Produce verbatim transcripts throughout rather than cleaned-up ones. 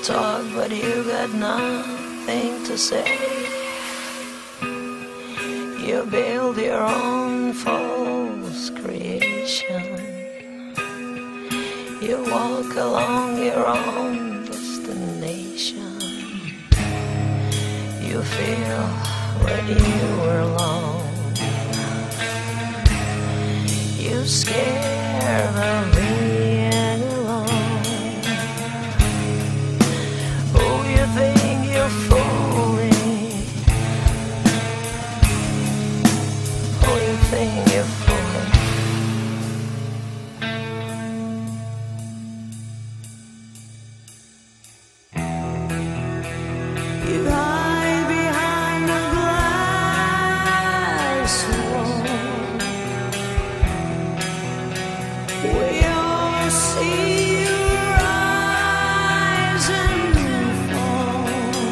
talk, but you got nothing to say. You build your own false creation. You walk along your own destination. You feel when you were alone. You scared of being alone. Oh, you think you're fooling. Oh, you think you're fooling. You hide behind the glass wall. We all see you rise and fall.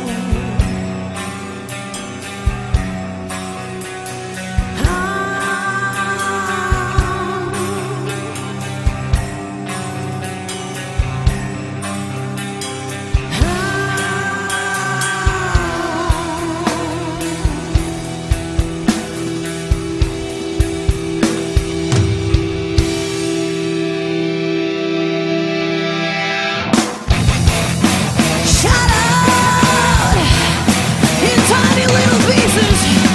Tiny little pieces,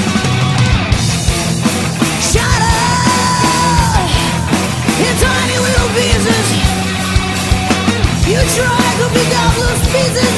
shattered in tiny little pieces. You try to pick up those pieces.